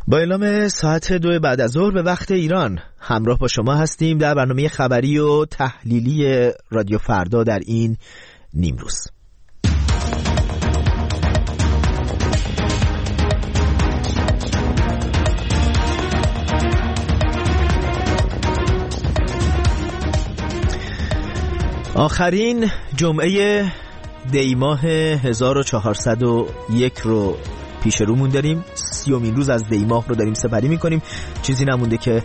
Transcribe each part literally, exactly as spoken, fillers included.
با اعلام ساعت دو بعد از ظهر به وقت ایران همراه با شما هستیم در برنامه خبری و تحلیلی رادیو فردا در این نیمروز. آخرین جمعه دی ماه هزار و چهارصد و یک رو پیش رومون داریم. سیومین روز از دی ماه رو داریم سپری میکنیم. چیزی نمونده که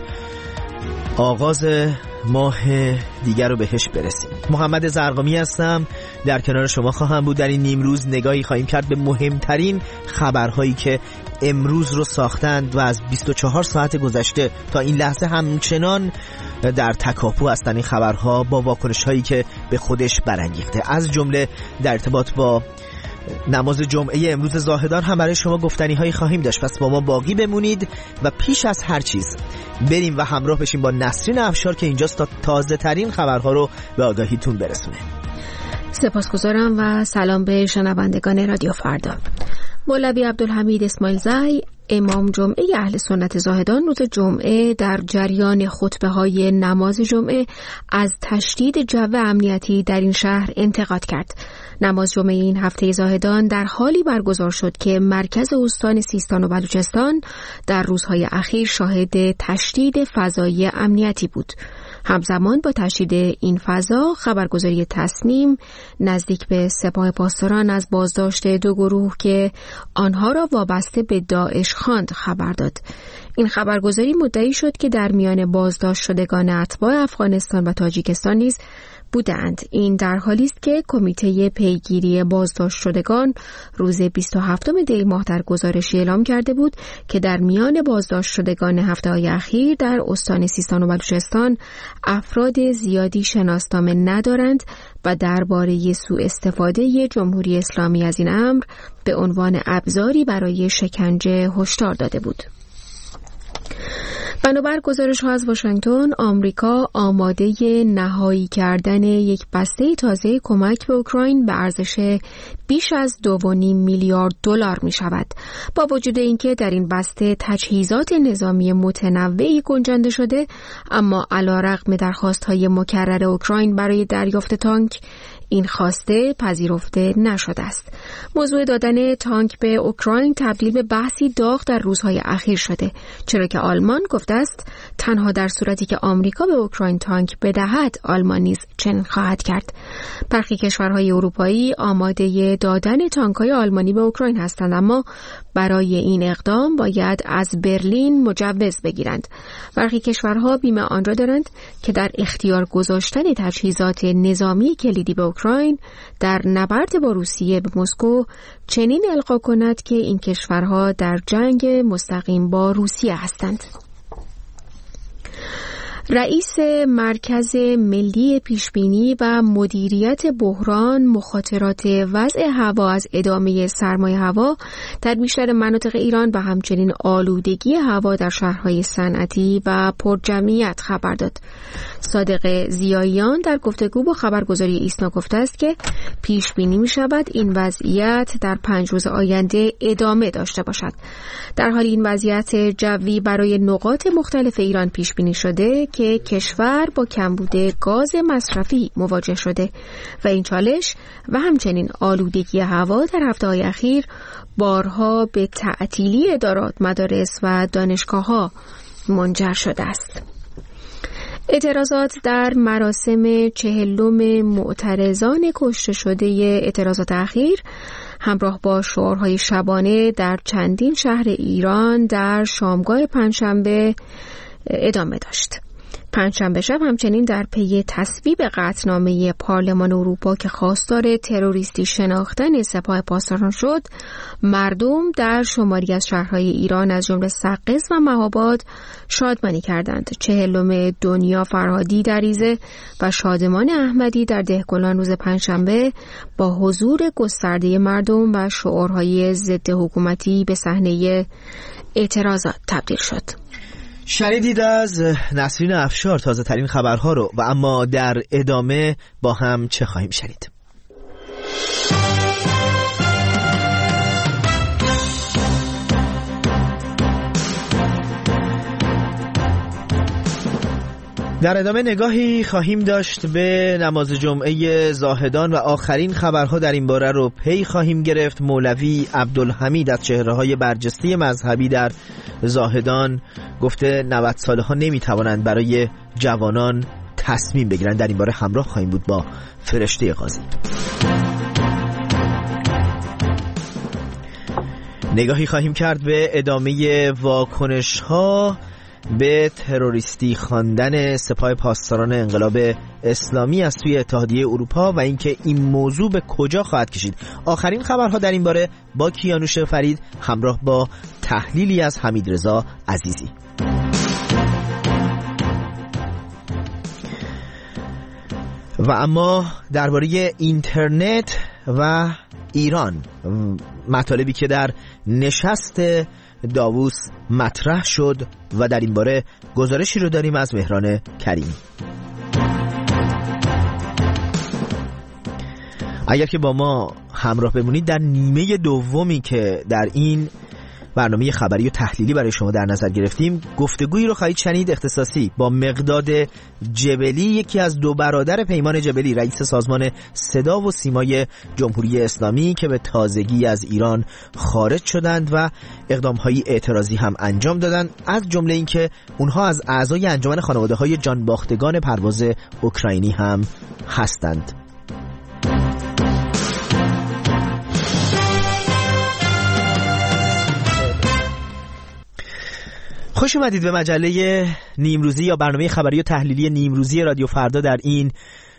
آغاز ماه دیگر رو بهش برسیم. محمد زرقامی هستم، در کنار شما خواهم بود. در این نیم روز نگاهی خواهیم کرد به مهمترین خبرهایی که امروز رو ساختند و از بیست و چهار ساعت گذشته تا این لحظه همچنان در تکاپو هستن این خبرها با واکنش هایی که به خودش برانگیخته. از جمله در ارتباط با نماز جمعه امروز زاهدان هم برای شما گفتنی هایی خواهیم داشت. پس با ما باقی بمونید و پیش از هر چیز بریم و همراه بشیم با نسرین افشار که اینجاست تا تازه ترین خبرها رو به آگاهیتون برسونه. سپاسگزارم و سلام به شنوندگان رادیو فردا. مولوی عبدالحمید اسماعیل زی، امام جمعه اهل سنت زاهدان، روز جمعه در جریان خطبه های نماز جمعه از تشدید جو امنیتی در این شهر انتقاد کرد. نماز جمعه این هفته زاهدان در حالی برگزار شد که مرکز استان سیستان و بلوچستان در روزهای اخیر شاهد تشدید فضای امنیتی بود. همزمان با تشدید این فضا، خبرگزاری تصنیم نزدیک به سپاه پاسداران از بازداشت دو گروه که آنها را وابسته به داعش خواند خبر داد. این خبرگزاری مدعی شد که در میان بازداشت شدگان اتباع افغانستان و تاجیکستان نیز بودند. این در حالی است که کمیته پیگیری بازداشت شدگان روز بیست و هفتم دی ماه در گزارشی اعلام کرده بود که در میان بازداشت شدگان هفته‌های اخیر در استان سیستان و بلوچستان افراد زیادی شناسنامه ندارند و درباره سوء استفاده جمهوری اسلامی از این امر به عنوان ابزاری برای شکنجه هشدار داده بود. بنابر گزارش ها از واشنگتن، آمریکا آماده نهایی کردن یک بسته تازه کمک به اوکراین به ارزش بیش از دو و نیم میلیارد دلار می شود. با وجود اینکه در این بسته تجهیزات نظامی متنوعی گنجانده شده، اما علیرغم درخواست های مکرر اوکراین برای دریافت تانک، این خواسته پذیرفته نشده است. موضوع دادن تانک به اوکراین تبدیل به بحثی داغ در روزهای اخیر شده، چرا که آلمان گفته است تنها در صورتی که آمریکا به اوکراین تانک بدهد آلمان نیز چنین خواهد کرد. برخی کشورهای اروپایی آماده دادن تانک‌های آلمانی به اوکراین هستند، اما برای این اقدام باید از برلین مجوز بگیرند. برخی کشورها بیمه آن را دارند که در اختیار گذاشتن تجهیزات نظامی کلیدی به اوکراین در نبرد با روسیه به مسکو چنین القا کند که این کشورها در جنگ مستقیم با روسیه هستند. رئیس مرکز ملی پیشبینی و مدیریت بحران مخاطرات وضع هوا از ادامه سرمای هوا در بیشتر مناطق ایران و همچنین آلودگی هوا در شهرهای صنعتی و پرجمعیت خبر داد. صادق ضیاییان در گفتگو با خبرگزاری ایسنا گفته است که پیش بینی می شود این وضعیت در پنج روز آینده ادامه داشته باشد. در حال این وضعیت جوی برای نقاط مختلف ایران پیش بینی شده که کشور با کمبود گاز مصرفی مواجه شده و این چالش و همچنین آلودگی هوا در هفته‌های اخیر بارها به تعطیلی ادارات، مدارس و دانشگاه‌ها منجر شده است. اعتراضات در مراسم چهلم معترضان کشته شده اعتراضات اخیر همراه با شعارهای شبانه در چندین شهر ایران در شامگاه پنجشنبه ادامه داشت. پنجشنبه شب همچنین در پی تصویب قطعنامه پارلمان اروپا که خواستار تروریستی شناختن سپاه پاسداران شد، مردم در شماری از شهرهای ایران از جمله سقز و مهاباد شادمانی کردند. چهلم دنیا فرهادی در ایزه و شادمان احمدی در دهقلان روز پنجشنبه با حضور گسترده مردم و شعارهای ضد حکومتی به صحنه اعتراضات تبدیل شد. شنیدید از نسرین افشار تازه ترین خبرها رو و اما در ادامه با هم چه خواهیم شنید؟ در ادامه نگاهی خواهیم داشت به نماز جمعه زاهدان و آخرین خبرها در این باره رو پی خواهیم گرفت. مولوی عبدالحمید از چهره‌های برجسته مذهبی در زاهدان گفته نود ساله ها نمیتوانند برای جوانان تصمیم بگیرند. در این باره همراه خواهیم بود با فرشته قاضی. نگاهی خواهیم کرد به ادامه واکنش ها به تروریستی خواندن سپاه پاسداران انقلاب اسلامی از سوی اتحادیه اروپا و اینکه این موضوع به کجا خواهد کشید. آخرین خبرها در این باره با کیانوش فرید همراه با تحلیلی از حمیدرضا عزیزی. و اما درباره اینترنت و ایران، مطالبی که در نشست داووس مطرح شد و در این باره گزارشی رو داریم از مهران کریمی. اگر که با ما همراه بمونید در نیمه دومی که در این برنامه خبری و تحلیلی برای شما در نظر گرفتیم، گفتگویی رو خواهید شنید اختصاصی با مقداد جبلی، یکی از دو برادر پیمان جبلی، رئیس سازمان صدا و سیمای جمهوری اسلامی که به تازگی از ایران خارج شدند و اقدام‌های اعتراضی هم انجام دادند، از جمله اینکه اونها از اعضای انجمن خانواده‌های جانباختگان پرواز اوکراینی هم هستند. خوش اومدید به مجله نیمروزی یا برنامه خبری و تحلیلی نیمروزی رادیو فردا در این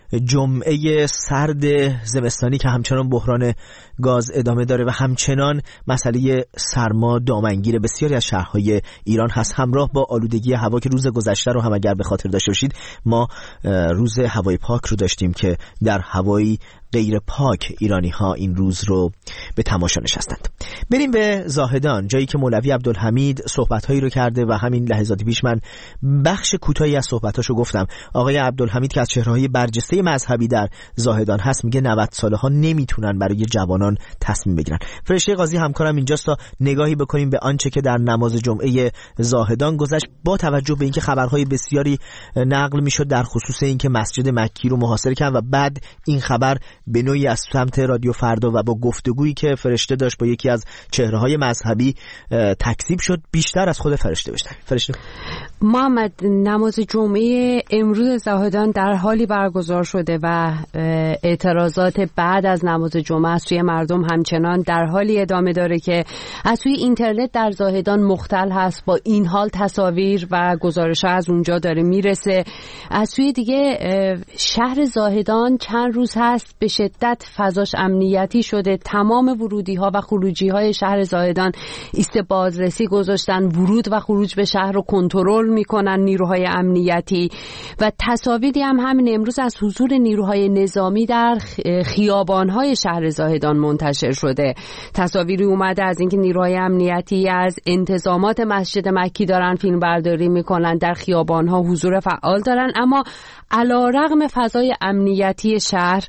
جمعه سرد زمستانی که همچنان بحران گاز ادامه داره و همچنان مسئله سرما دامنگیر بسیاری از شهرهای ایران هست، همراه با آلودگی هوا که روز گذشته رو هم اگر به خاطر داشته باشید ما روز هوای پاک رو داشتیم که در هوایی غیر پاک ایرانی ها این روز رو به تماشا نشستند. بریم به زاهدان، جایی که مولوی عبدالحمید صحبت‌هایی رو کرده و همین لحظات پیش من بخش کوتاهی از صحبتاشو گفتم. آقای عبدالحمید که از چهره‌های برجسته مذهبی در زاهدان هست میگه نود ساله ها نمیتونن برای جوانان تصمیم بگیرن. فرشته قاضی همکارم اینجاست تا نگاهی بکنیم به آنچه که در نماز جمعه زاهدان گذشت، با توجه به اینکه خبرهای بسیاری نقل میشد در خصوص اینکه مسجد مکی رو محاصره کردن و بعد این خبر به نوعی از سمت رادیو فردا و با گفتگویی که فرشته داشت با یکی از چهره‌های مذهبی تکذیب شد. بیشتر از خود فرشته بشنویم. فرشته. محمد، نماز جمعه امروز زاهدان در حالی برگزار شده و اعتراضات بعد از نماز جمعه از سوی مردم همچنان در حالی ادامه داره که از سوی اینترنت در زاهدان مختل هست. با این حال تصاویر و گزارش‌ها از اونجا داره میرسه. از سوی دیگه شهر زاهدان چند روز هست به شدت فضاش امنیتی شده. تمام ورودی‌ها و خروجی‌های شهر زاهدان ایست بازرسی گذاشتن. ورود و خروج به شهر رو کنترل میکنن نیروهای امنیتی و تصاویری هم همین امروز از حضور نیروهای نظامی در خیابان‌های شهر زاهدان منتشر شده. تصاویری اومده از اینکه نیروهای امنیتی از انتظامات مسجد مکی دارن فیلم برداری میکنن، در خیابان‌ها حضور فعال دارن، اما علیرغم فضای امنیتی شهر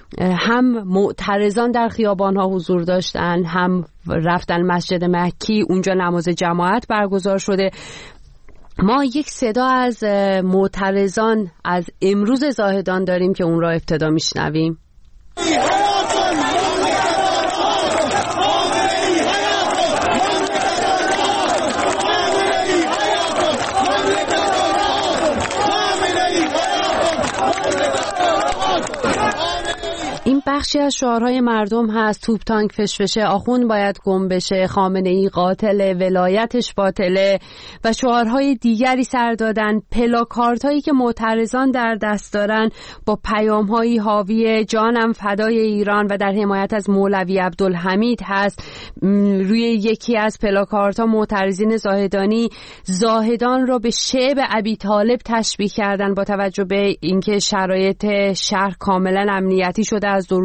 هم معترضان در خیابان‌ها حضور داشتن، هم رفتن مسجد مکی، اونجا نماز جماعت برگزار شده. ما یک صدا از معترضان از امروز زاهدان داریم که اون را ابتدا میشنویم. این بخشی از شعارهای مردم هست: توپ تانک فشفشه، آخوند باید گم بشه، خامنه ای قاتله، ولایتش باطله و شعارهای دیگری سر دادن. پلاکارتایی که معترضان در دست دارن با پیام‌هایی حاوی جانم فدای ایران و در حمایت از مولوی عبدالحمید هست. روی یکی از پلاکارت‌ها معترضین زاهدانی زاهدان را به شعب ابی طالب تشبیه کردن با توجه به اینکه شرایط شهر کاملا امنیتی شده. از دو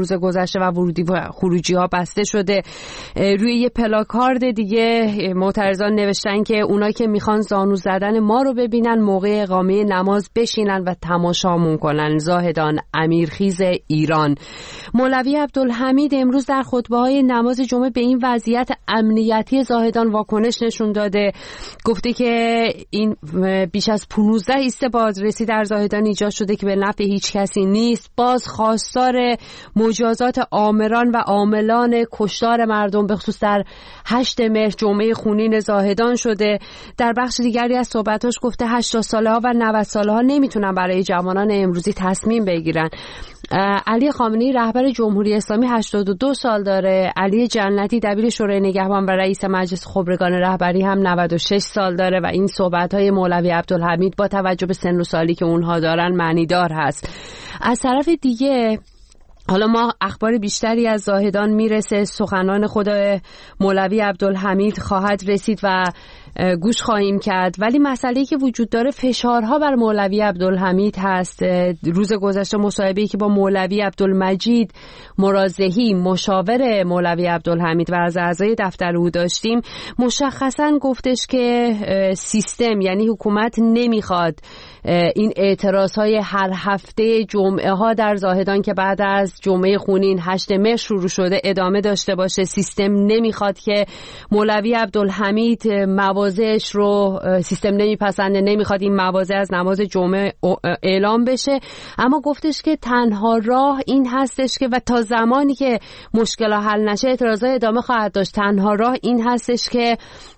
روز گذشته و ورودی و خروجی ها بسته شده. روی یه پلاکارد دیگه معترضان نوشتن که اونا که میخوان زانو زدن ما رو ببینن موقع اقامه نماز بشینن و تماشامون کنن. زاهدان امیرخیز ایران. مولوی عبدالحمید امروز در خطبه‌های نماز جمعه به این وضعیت امنیتی زاهدان واکنش نشون داده. گفته که این بیش از پانزده ایست بازرسی در زاهدان ایجاد شده که به نفع هیچ کسی نیست. باز خواستار مجازات آمران و عاملان کشتار مردم به خصوص در هشت مهر جمعه خونین زاهدان شده. در بخش دیگری از صحبتاش گفته هشتاد ساله ها و نود ساله ها نمیتونن برای جوانان امروزی تصمیم بگیرن. علی خامنه‌ای رهبر جمهوری اسلامی هشتاد و دو سال داره. علی جنتی دبیر شورای نگهبان و رئیس مجلس خبرگان رهبری هم نود و شش سال داره و این صحبت‌های مولوی عبدالحمید با توجه به سن و سالی که اونها دارن معنیدار هست. از طرف دیگه حالا ما اخبار بیشتری از زاهدان میرسه، سخنان خود مولوی عبدالحمید خواهد رسید و گوش خواهیم کرد، ولی مسئله‌ای که وجود داره فشارها بر مولوی عبدالحمید هست. روز گذشته مصاحبه‌ای که با مولوی عبدالمجید مرازحی مشاور مولوی عبدالحمید و از اعضای دفتر او داشتیم، مشخصاً گفتش که سیستم یعنی حکومت نمیخواد این اعتراضهای هر هفته جمعه ها در زاهدان که بعد از جمعه خونین هشت مهر شروع شده ادامه داشته باشه. سیستم نمیخواد که مولوی عبدالحمید مواضعش رو سیستم نمیپسنده، نمیخواد این مواضع از نماز جمعه اعلام بشه، اما گفتش که تنها راه این هستش که و تا زمانی که مشکل حل نشه اعتراضات ادامه خواهد داشت. تنها راه این هستش که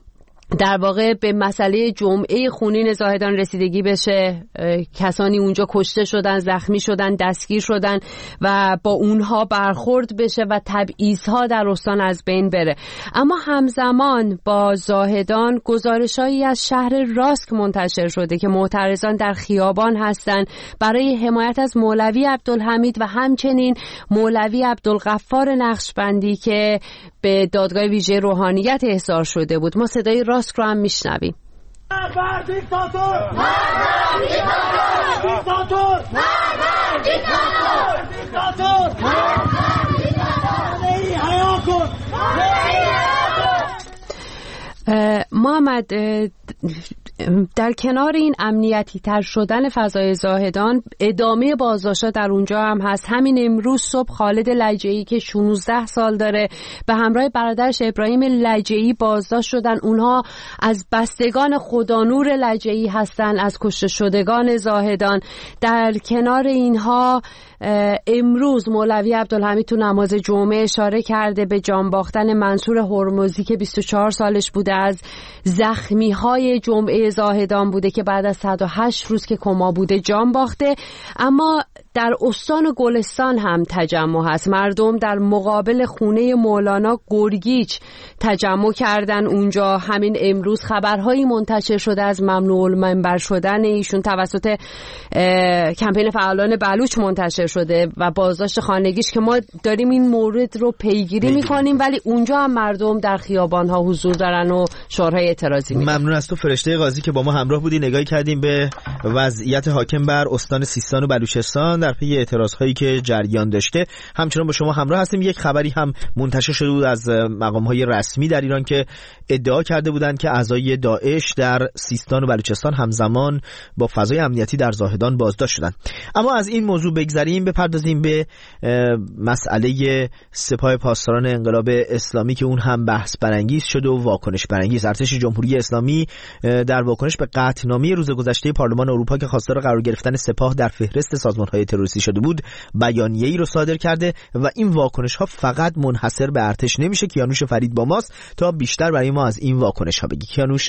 در واقع به مسئله جمعه خونین زاهدان رسیدگی بشه. کسانی اونجا کشته شدن، زخمی شدن، دستگیر شدن و با اونها برخورد بشه و تبعیض‌ها در استان از بین بره. اما همزمان با زاهدان گزارش‌هایی از شهر راسک منتشر شده که معترضان در خیابان هستند برای حمایت از مولوی عبدالحمید و همچنین مولوی عبدالغفار نقشبندی که به دادگاه ویژه روحانیت احضار شده بود. ما صدای راسک رو هم میشنویم. بر دیکتاتور! بر دیکتاتور! دیکتاتور! بر دیکتاتور! دیکتاتور! بر دیکتاتور! ای حیا کن! محمد، در کنار این امنیتی تر شدن فضای زاهدان ادامه بازداشت‌ها در اونجا هم هست. همین امروز صبح خالد لجعی که شانزده سال داره به همراه برادرش ابراهیم لجعی بازداشت شدن. اونها از بستگان خدانور لجعی هستن، از کشته شدگان زاهدان. در کنار اینها امروز مولوی عبدالحمید تو نماز جمعه اشاره کرده به جان باختن منصور هرمزی که بیست و چهار سالش بوده، از زخمی های جمعه زاهدان بوده که بعد از صد و هشت روز که کما بوده جان باخته. اما در استان گلستان هم تجمع هست. مردم در مقابل خونه مولانا گرگیچ تجمع کردن اونجا. همین امروز خبرهایی منتشر شده از ممنوع المنبر شدن ایشون توسط کمپین فعالان بلوچ منتشر شده و بازداشت خانگیش که ما داریم این مورد رو پیگیری میکنیم، ولی اونجا هم مردم در خیابان ها حضور دارن و شعارهای اعتراضی میدن. ممنون از تو فرشته قاضی که با ما همراه بودی. نگاهی کردیم به وضعیت حاکم بر استان سیستان و بلوچستان در پی اعتراضهایی که جریان داشته. همچنان با شما همراه هستیم. یک خبری هم منتشر شده بود از مقام‌های رسمی در ایران که ادعا کرده بودند که اعضای داعش در سیستان و بلوچستان همزمان با فضای امنیتی در زاهدان بازداشت شدند. اما از این موضوع بگذریم، بپردازیم به مسئله سپاه پاسداران انقلاب اسلامی که اون هم بحث برانگیز شده و واکنش برانگیز. ارتش جمهوری اسلامی در واکنش به قطعنامه روز گذشته پارلمان اروپا که خواستار قرار گرفتن سپاه در فهرست سازمان‌های تروریستی شده بود بیانیه‌ای رو صادر کرده و این واکنش‌ها فقط منحصر به ارتش نمیشه. کیانوش فرید با ماست تا بیشتر برای ما از این واکنش‌ها بگی. کیانوش.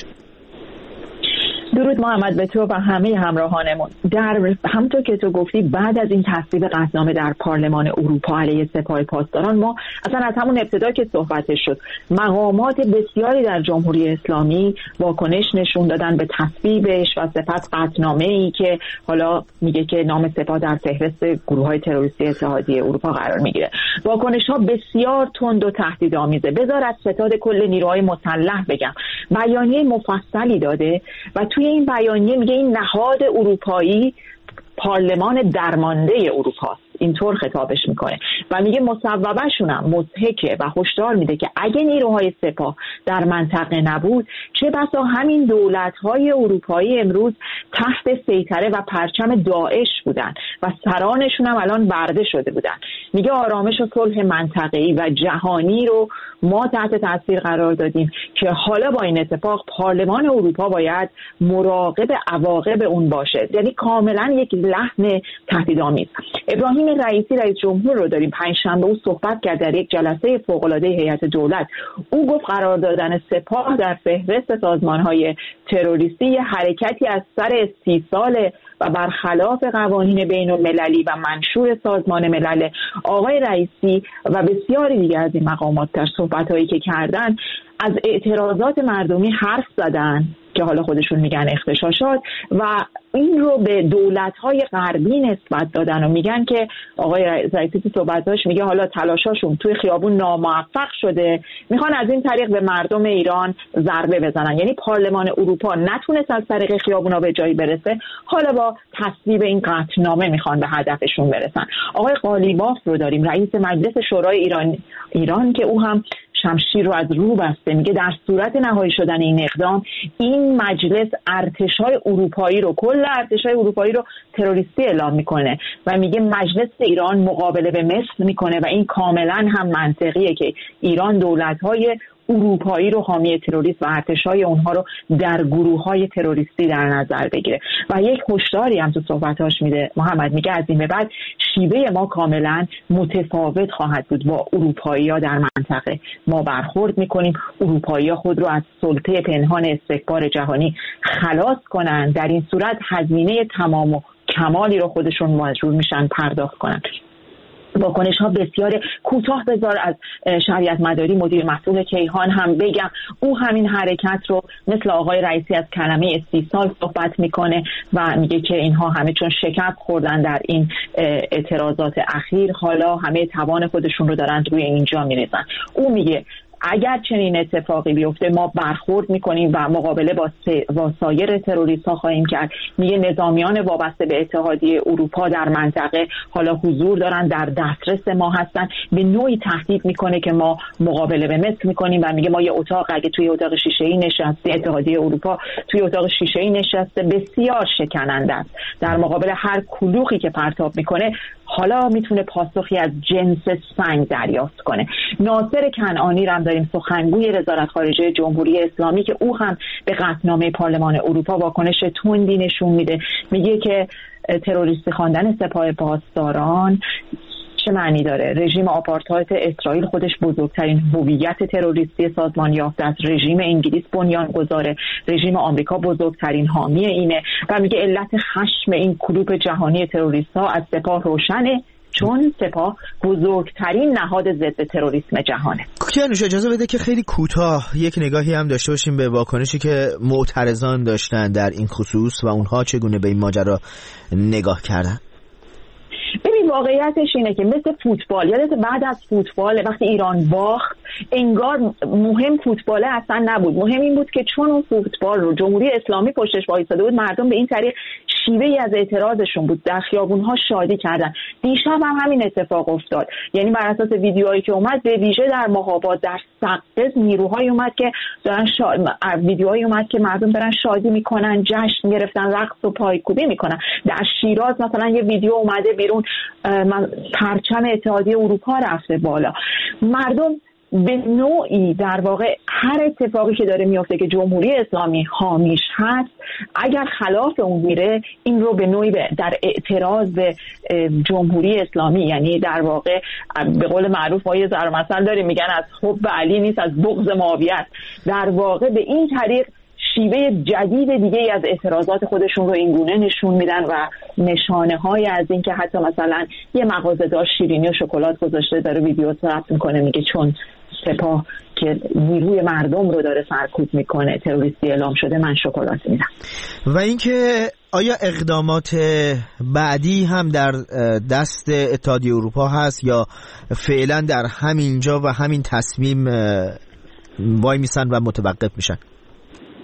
درود محمد به تو و همه همراهانمون. در همونطور که تو گفتی بعد از این تصویب قطعنامه در پارلمان اروپا علیه سپاه پاسداران، ما اصلا از همون ابتدا که صحبتش شد مقامات بسیاری در جمهوری اسلامی واکنش نشون دادن به تصویبش و سپس قطعنامه‌ای که حالا میگه که نام سپاه در فهرست گروه‌های تروریستی اتحادیه اروپا قرار میگیره. واکنش‌ها بسیار تند و تهدیدآمیزه. بذار از ستاد کل نیروهای مسلح بگم. بیانیه مفصلی داده و توی این بیانیه میگه این نهاد اروپایی پارلمان درمانده اروپا اینطور خطابش میکنه و میگه مصوبهشون هم مضحکه و هشدار میده که اگه نیروهای سپاه در منطقه نبود چه بسا همین دولت‌های اروپایی امروز تحت سیطره و پرچم داعش بودن و سرانشون هم الان برده شده بودن. میگه آرامش و صلح منطقه‌ای و جهانی رو ما تحت تاثیر قرار دادیم که حالا با این اتفاق پارلمان اروپا باید مراقب عواقب اون باشه. یعنی کاملا یک لحن تهدیدآمیز. ابراهیم رئیسی رئیس جمهور رو داریم پنجشنبه او صحبت کرد در یک جلسه فوق‌العاده هیئت دولت. او گفت قرار دادن سپاه در فهرست سازمان‌های تروریستی یه حرکتی از سر سی ساله و برخلاف قوانین بین المللی و منشور سازمان ملل. آقای رئیسی و بسیاری دیگر از این مقامات در صحبت‌هایی که کردن از اعتراضات مردمی حرف زدن که حالا خودشون میگن اغتشاشات و این رو به دولت‌های غربی نسبت دادن و میگن که آقای رئیسی تو صحبتاش میگه حالا تلاشاشون توی خیابون ناموفق شده، میخوان از این طریق به مردم ایران ضربه بزنن. یعنی پارلمان اروپا نتونست از طریق خیابونا به جایی برسه، حالا با تصویب این قطعنامه میخوان به هدفشون برسن. آقای قالیباف رو داریم رئیس مجلس شورای ایران ایران که او هم شمشیر رو از رو بسته. میگه در صورت نهایی شدن این اقدام این مجلس ارتشای اروپایی رو کل ارتشای اروپایی رو تروریستی اعلام میکنه و میگه مجلس ایران مقابله به مصر میکنه و این کاملا هم منطقیه که ایران دولت‌های اروپایی رو حامی تروریست و ارتشای اونها رو در گروه‌های تروریستی در نظر بگیره. و یک هشداری هم تو صحبتاش میده محمد، میگه از این به بعد شیوه ما کاملا متفاوت خواهد بود با اروپایی‌ها در منطقه. ما برخورد میکنیم اروپایی‌ها خود رو از سلطه پنهان استکبار جهانی خلاص کنن، در این صورت هزینه تمام و کمالی رو خودشون مجبور میشن پرداخت کنن. واکنش ها بسیار کوتاه بذار از شریعت مداری مدیر مسئول کیهان هم بگم، او همین حرکت رو مثل آقای رئیسی از کلمه استیصال صحبت میکنه و میگه که اینها همه چون شکست خوردن در این اعتراضات اخیر حالا همه توان خودشون رو دارن روی اینجا میریزن. او میگه اگر چنین اتفاقی بیفته ما برخورد میکنیم و مقابله با, با سایر تروریست ها خواهیم کرد. میگه نظامیان وابسته به اتحادیه اروپا در منطقه حالا حضور دارن، در دسترس ما هستن. به نوعی تهدید میکنه که ما مقابله به مصر میکنیم و میگه ما یه اتاق اگه توی اتاق شیشه‌ای نشسته، اتحادیه اروپا توی اتاق شیشه‌ای نشسته بسیار شکننده است. در مقابل هر کلوخی که پرتاب میکنه حالا میتونه پاسخی از جنس سنگ دریافت کنه. ناصر کنعانی رو هم داریم، سخنگوی وزارت خارجه جمهوری اسلامی که او هم به قطعنامه پارلمان اروپا واکنش تندی نشون میده. میگه که تروریستی خواندن سپاه پاسداران چه معنی داره؟ رژیم آپارتاید اسرائیل خودش بزرگترین هویت تروریستی سازمان یافته است. رژیم انگلیس بنیان گذاره، رژیم آمریکا بزرگترین حامی اینه و میگه علت خشم این کلوپ جهانی تروریست ها از سپاه روشنه، چون سپاه بزرگترین نهاد ضد تروریسم جهانه. کیانوش اجازه بده که خیلی کوتاه یک نگاهی هم داشته باشیم به واکنشی که معترضان داشتن در این خصوص و اونها چگونه به این ماجرا نگاه کردن. ببین واقعیتش اینه که مثل فوتبال، یادت بعد از فوتبال وقتی ایران باخت انگار مهم فوتبال اصلا نبود، مهم این بود که چون اون فوتبال رو جمهوری اسلامی پشتش وایساده بود مردم به این طریق شیوهی از اعتراضشون بود در خیابون‌ها شادی کردن. دیشب هم همین اتفاق افتاد، یعنی بر اساس ویدیوهایی که اومد به ویژه در مهاباد در سقز نیروهایی اومد که دارن شا... ویدیوهایی اومد که مردم دارن شادی میکنن، جشن گرفتن، رقص و پایکوبی میکنن. در شیراز مثلا یه ویدیو اومده بیرون پرچم اتحادیه اروپا رفته بالا. مردم به نوعی در واقع هر اتفاقی که داره میفته که جمهوری اسلامی حامیش هست اگر خلاف اون میره این رو به نوعی در اعتراض به جمهوری اسلامی، یعنی در واقع به قول معروف ما یه ضرب مثل داریم میگن از حب علی نیست از بغض معاویه است، در واقع به این طریق شیوه جدید دیگه از اعتراضات خودشون رو اینگونه نشون میدن و نشانه های از این که حتی مثلا یه مغازه‌دار شیرینی و شکلات گذاشته داره ویدیو ضبط میکنه میگه چون سپاه که نیروی مردم رو داره سرکوب میکنه تروریستی اعلام شده من شکلات میدم. و اینکه آیا اقدامات بعدی هم در دست اتحادیه اروپا هست یا فعلا در همین جا و همین تصمیم وای میسن و متوقف میشن؟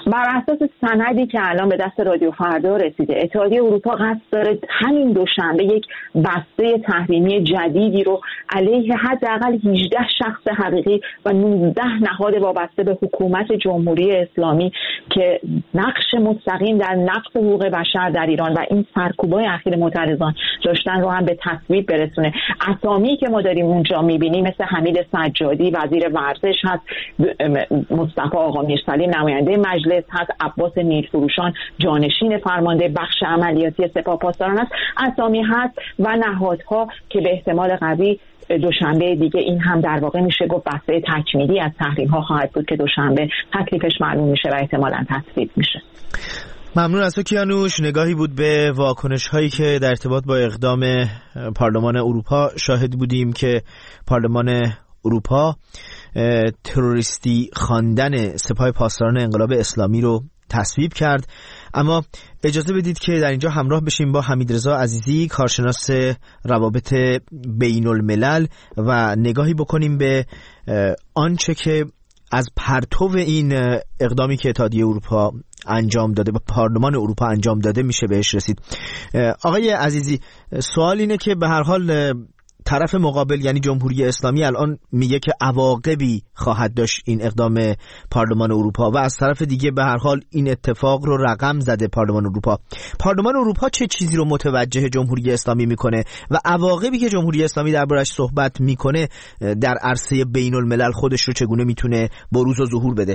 بر اساس سندی که الان به دست رادیو فردا رسیده، اتحادیه اروپا قصد داره همین دوشنبه یک بسته تحریمی جدیدی رو علیه حداقل هجده شخص حقیقی و نوزده نهاد وابسته به حکومت جمهوری اسلامی که نقش مستقیم در نقض حقوق بشر در ایران و این سرکوبای اخیر معترضان داشتن رو هم به تصویب برسونه. اسامی که ما داریم اونجا می‌بینیم مثل حمید سجادی وزیر ورزش هست، مصطفی آقا میرسلیم نماینده مجلس هست، عباس نیلفروشان جانشین فرمانده بخش عملیاتی سپاه پاسداران است، اسامی هست و نهادها که به احتمال قوی دوشنبه دیگه این هم در واقع میشه گفت بسته تکمیلی از تحریم ها خواهد بود که دوشنبه تکلیفش معلوم میشه و احتمالاً تصویب میشه. ممنون از تو کیانوش. نگاهی بود به واکنش هایی که در ارتباط با اقدام پارلمان اروپا شاهد بودیم که پارلمان اروپا تروریستی خواندن سپاه پاسداران انقلاب اسلامی رو تصویب کرد. اما اجازه بدید که در اینجا همراه بشیم با حمیدرضا عزیزی، کارشناس روابط بین الملل و نگاهی بکنیم به آنچه که از پرتو این اقدامی که اتحادیه اروپا انجام داده و پارلمان اروپا انجام داده میشه بهش رسید. آقای عزیزی، سوال اینه که به هر حال طرف مقابل یعنی جمهوری اسلامی الان میگه که عواقبی خواهد داشت این اقدام پارلمان اروپا و از طرف دیگه به هر حال این اتفاق رو رقم زده پارلمان اروپا. پارلمان اروپا چه چیزی رو متوجه جمهوری اسلامی میکنه و عواقبی که جمهوری اسلامی دربارش صحبت میکنه در عرصه بین الملل خودش رو چگونه میتونه بروز و ظهور بده؟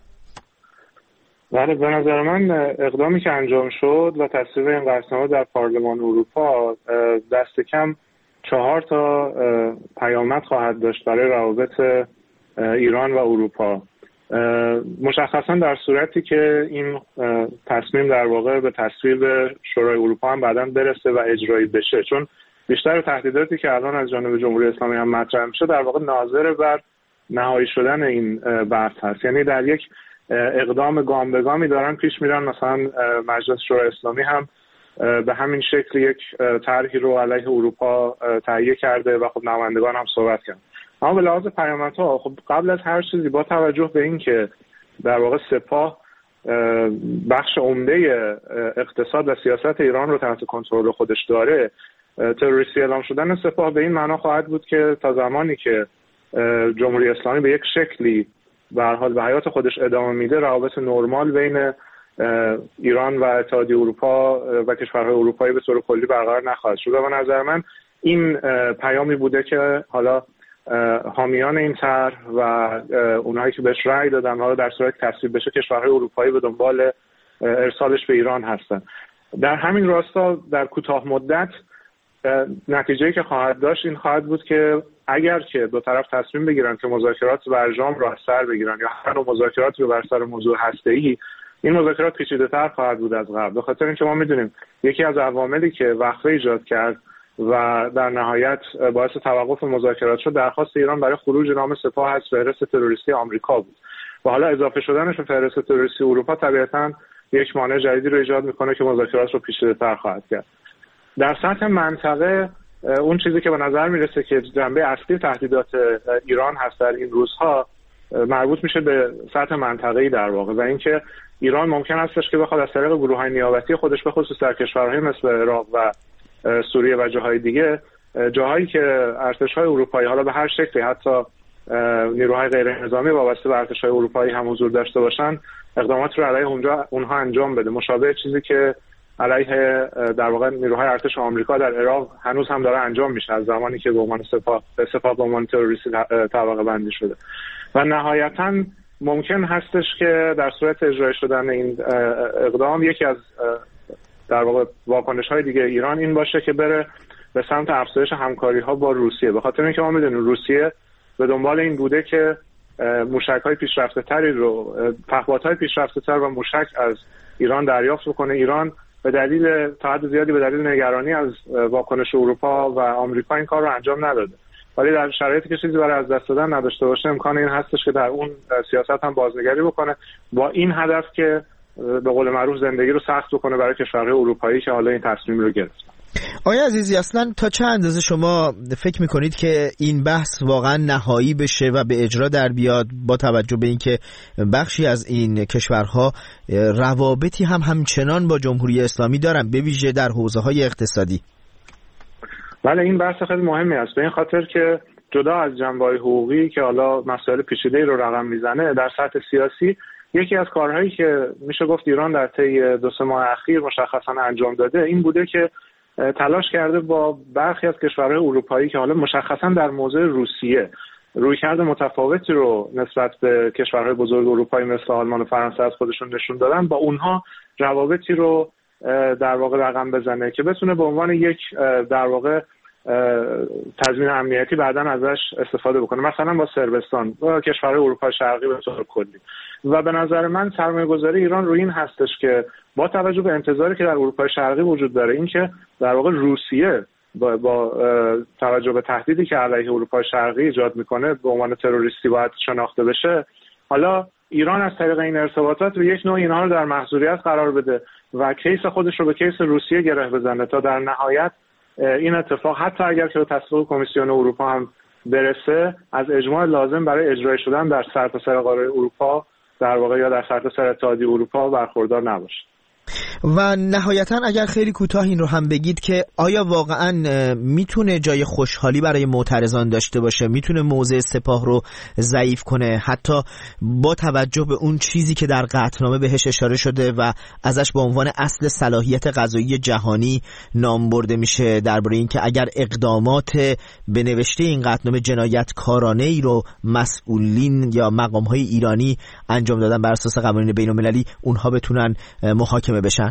بله، به نظر من اقدامی که انجام شد و تصویب این قرارداد در پارلمان اروپا دست کم چهار تا پیامد خواهد داشت برای روابط ایران و اروپا. مشخصا در صورتی که این تصمیم در واقع به تصویب شورای اروپا هم بعداً برسه و اجرایی بشه، چون بیشتر تهدیداتی که الان از جانب جمهوری اسلامی هم مطرح میشه در واقع ناظر بر نهایی شدن این بحث هست. یعنی در یک اقدام گام به گامی دارن پیش میرن. مثلا مجلس شورای اسلامی هم به همین شکل یک طرحی رو علیه اروپا تهیه کرده و خب نمایندگان هم صحبت کردن. اما به لحاظ پیامدها، خب قبل از هر چیزی با توجه به این که در واقع سپاه بخش عمده اقتصاد و سیاست ایران رو تحت کنترل خودش داره، تروریستی اعلام شدن سپاه به این معنا خواهد بود که تا زمانی که جمهوری اسلامی به یک شکلی به هر حال به حیات خودش ادامه میده، روابط نرمال بین ایران و اتحادیه اروپا و کشورهای اروپایی به طور کلی برقرار نخواهد شد. و به نظر من این پیامی بوده که حالا حامیان این طرح و اونهایی که بهش رأی دادن حالا در صورت تصویب بشه کشورهای اروپایی به دنبال ارسالش به ایران هستن. در همین راستا در کوتاه مدت نتیجه‌ای که خواهد داشت این خواهد بود که اگر که دو طرف تصمیم بگیرن که مذاکرات برجام را سر بگیرن یا هر نوع مذاکراتی رو بر سر موضوع هسته‌ای، این مذاکرات پیچیده‌تر خواهد بود از قبل. به خاطر اینکه ما می‌دونیم یکی از عواملی که وقفه ایجاد کرد و در نهایت باعث توقف مذاکرات شد درخواست ایران برای خروج نام سپاه از فهرست تروریستی آمریکا بود و حالا اضافه شدنش به فهرست تروریستی اروپا طبیعتاً یک مانع جدیدی رو ایجاد می‌کنه که مذاکرات رو پیچیده‌تر خواهد کرد. در سطح منطقه اون چیزی که به نظر میرسه که جنبه اصلی تهدیدات ایران هست در این روزها مربوط میشه به سطح منطقه‌ای در واقع و اینکه ایران ممکن استش که بخواد از طریق گروه‌های نیابتی خودش به خصوص در کشورهای مثل عراق و سوریه و جاهای دیگه، جاهایی که ارتش‌های اروپایی حالا به هر شکلی حتی نیروهای غیر نظامی وابسته به ارتش‌های اروپایی هم حضور داشته باشن، اقدامات رو علیه اونجا اونها انجام بده، مشابه چیزی که علیه در واقع نیروهای ارتش آمریکا در عراق هنوز هم داره انجام میشه از زمانی که به عنوان سپاه سپاه به عنوان تروریستی طبقه بندی شده. و نهایتاً ممکن هستش که در صورت اجرای شدن این اقدام یکی از در واقع واکنش‌های دیگه ایران این باشه که بره به سمت افزایش همکاری‌ها با روسیه، به خاطر اینکه ما می‌دونیم روسیه به دنبال این بوده که موشک‌های پیشرفته‌تری رو پهپادهای پیشرفته‌تر و موشک از ایران دریافت بکنه. ایران به دلیل تا حد زیادی به دلیل نگرانی از واکنش اروپا و آمریکا این کار رو انجام نداده، ولی در شرایطی که چیزی برای از دست دادن نداشته باشه امکان این هستش که در اون سیاست هم بازنگری بکنه با این هدف که به قول معروف زندگی رو سخت بکنه برای کشورهای اروپایی که حالا این تصمیم رو گرفتن. آقای عزیزی، اصلا تا چه اندازه شما فکر میکنید که این بحث واقعا نهایی بشه و به اجرا در بیاد، با توجه به اینکه بخشی از این کشورها روابطی هم همچنان با جمهوری اسلامی دارن، به ویژه در حوزه‌های اقتصادی؟ بله، این بحث خیلی مهمی است، به این خاطر که جدا از جنبه‌های حقوقی که حالا مسائل پیچیده‌ای رو رقم میزنه، در سطح سیاسی یکی از کارهایی که میشه گفت ایران در طی دو سه ماه اخیر مشخصا انجام داده این بوده که تلاش کرده با برخی از کشورهای اروپایی که حالا مشخصا در موضوع روسیه رویکرد متفاوتی رو نسبت به کشورهای بزرگ اروپایی مثل آلمان و فرانسه از خودشون نشون دادن، با اونها روابطی رو در واقع رقم بزنه که بتونه به عنوان یک در واقع تضمین امنیتی بعداً ازش استفاده بکنه، مثلا با صربستان و کشورهای اروپای شرقی به طور کلی. و به نظر من سرمایه‌گذاری ایران روی این هستش که با توجه به انتظاری که در اروپای شرقی وجود داره، این که در واقع روسیه با, با توجه به تهدیدی که علیه اروپای شرقی ایجاد میکنه به عنوان تروریستی باید شناخته بشه، حالا ایران از طریق این ارتباطات به یک نوع اینها رو در محظوریت قرار بده و کیس خودش رو به کیس روسیه گره بزنه تا در نهایت این اتفاق حتی اگر که به تصویب کمیسیون اروپا هم برسه، از اجماع لازم برای اجرای شدن در سرتاسر قاره اروپا در واقع یا در سرتاسر اتحادیه اروپا برخوردار نباشه. و نهایتا اگر خیلی کوتاه این رو هم بگید که آیا واقعا میتونه جای خوشحالی برای معترضان داشته باشه، میتونه موضع سپاه رو ضعیف کنه، حتی با توجه به اون چیزی که در قطعنامه بهش اشاره شده و ازش به عنوان اصل صلاحیت قضایی جهانی نام برده میشه، درباره این که اگر اقدامات به نوشته این قطعنامه جنایتکارانه ای رو مسئولین یا مقام‌های ایرانی انجام دادن بر اساس قوانین بین‌المللی، اونها بتونن محاکمه بشن؟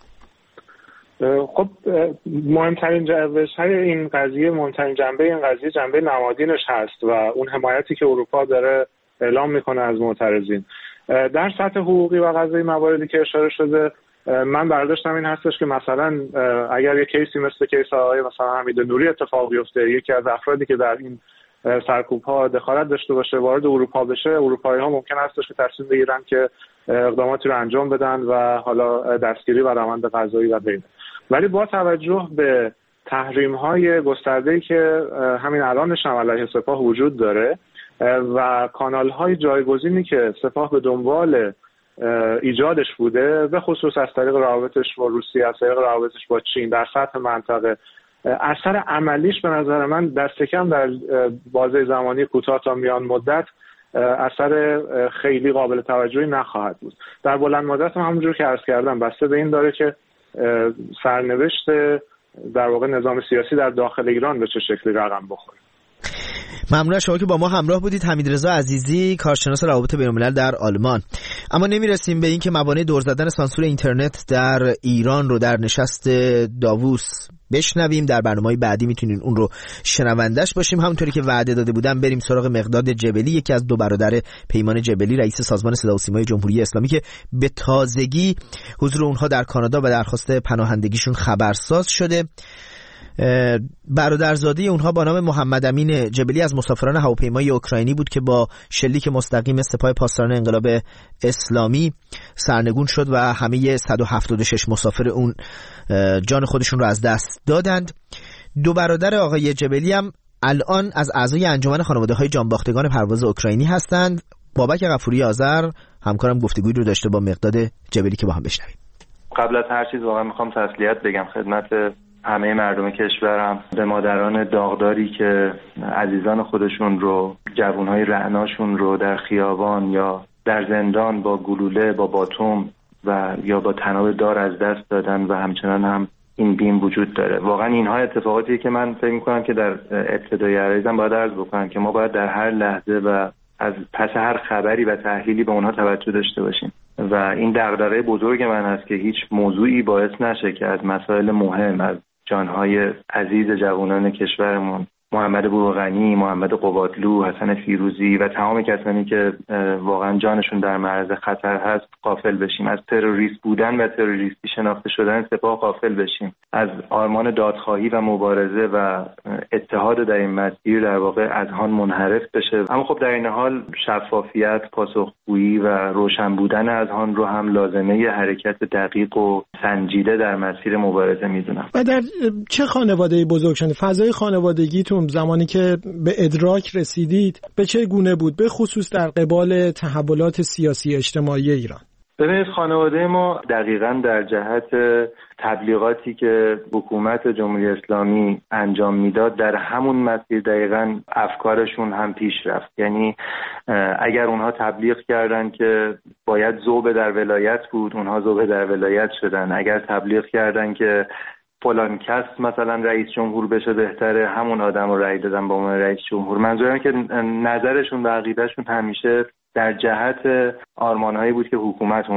خب مهمترین جنبه‌های این قضیه، مهمترین جنبه این قضیه جنبه نمادینش هست و اون حمایتی که اروپا داره اعلام میکنه از معترضین. در سطح حقوقی و قضایی مواردی که اشاره شده، من برداشتم این هستش که مثلا اگر یک کیسی مثل کیس آقای مثلا حمید نوری اتفاق بیفته، یکی از افرادی که در این سرکوب‌ها دخالت داشته باشه وارد اروپا بشه، اروپایی‌ها ممکن هستش که تصمیم بگیرن که اقداماتی رو انجام بدن و حالا دستگیری و روند قضایی و غیره. ولی با توجه به تحریم‌های گسترده‌ای که همین الانش هم علیه سپاه وجود داره و کانال‌های جایگزینی که سپاه به دنبال ایجادش بوده، به خصوص از طریق روابطش با روسیه، از طریق روابطش با چین در سطح منطقه، اثر عملیش به نظر من دست کم در بازه زمانی کوتاه تا میان مدت اثر خیلی قابل توجهی نخواهد بود. در بلند مدت هم همونجور که عرض کردم بسته به این داره که سرنوشت در واقع نظام سیاسی در داخل ایران به چه شکلی رقم بخوره. ممنون از شما که با ما همراه بودید. حمیدرضا عزیزی، کارشناس روابط بین‌الملل در آلمان. اما نمیرسیم به این که موانع دور زدن سانسور اینترنت در ایران رو در نشست داووس بشنویم. در برنامه‌های بعدی میتونین اون رو شنوندش باشیم. همونطوری که وعده داده بودم بریم سراغ مقداد جبلی، یکی از دو برادر پیمان جبلی، رئیس سازمان صدا و سیمای جمهوری اسلامی که به تازگی حضور اونها در کانادا و درخواست پناهندگیشون خبرساز شده. برادرزاده اونها با نام محمد امین جبلی از مسافران هواپیمای اوکراینی بود که با شلیک مستقیم سپاه پاسداران انقلاب اسلامی سرنگون شد و همه صد و هفتاد و شش مسافر اون جان خودشون رو از دست دادند. دو برادر آقای جبلی هم الان از اعضای انجمن خانواده‌های جانباختگان پرواز اوکراینی هستند. بابک غفوری آذر همکارم گفتگویی رو داشته با مقداد جبلی که با هم بشنویم. قبل از هر چیز واقعا میخوام تسلیت بگم خدمت همه مردم کشورم، به مادران داغداری که عزیزان خودشون رو، جوانهای رعناشون رو در خیابان یا در زندان با گلوله، با باتوم و یا با تناب دار از دست دادن و همچنان هم این بیم وجود داره. واقعا اینها اتفاقاتیه که من فکر می‌کنم که در ابتدای عرضم باید عرض بکنم که ما باید در هر لحظه و از پس هر خبری و تحلیلی به اونها توجه داشته باشیم و این دغدغه بزرگ من هست که هیچ موضوعی باعث نشه که از مسائل مهم، از جانهای عزیز جوانان کشورمون، محمد بروغنی، محمد قبادلو، حسن فیروزی و تمام کسانی که واقعا جانشون در معرض خطر هست غافل بشیم. از تروریست بودن و تروریستی شناخته شدن سپاه غافل بشیم. از آرمان دادخواهی و مبارزه و اتحاد در این مسیر در واقع از آن منحرف بشه. اما خب در این حال شفافیت، پاسخگویی و روشن بودن از آن رو هم لازمه ی حرکت دقیق و سنجیده در مسیر مبارزه میدونم. و در چه خانواده‌ای بزرگ شدید؟ فضای خانوادگیتون زمانی که به ادراک رسیدید به چه گونه بود، به خصوص در قبال تحولات سیاسی اجتماعی ایران؟ ببینید خانواده ما دقیقاً در جهت تبلیغاتی که حکومت جمهوری اسلامی انجام میداد در همون مسیر دقیقاً افکارشون هم پیش رفت. یعنی اگر اونها تبلیغ کردن که باید ذوب در ولایت بود، اونها ذوب در ولایت شدن. اگر تبلیغ کردن که فلان کس مثلا رئیس جمهور بشه بهتره، همون آدم رو رأی دادن با عنوان رئیس جمهور. منظورم که نظرشون و عقیدهشون همیشه در جهت آرمانهایی بود که حکومت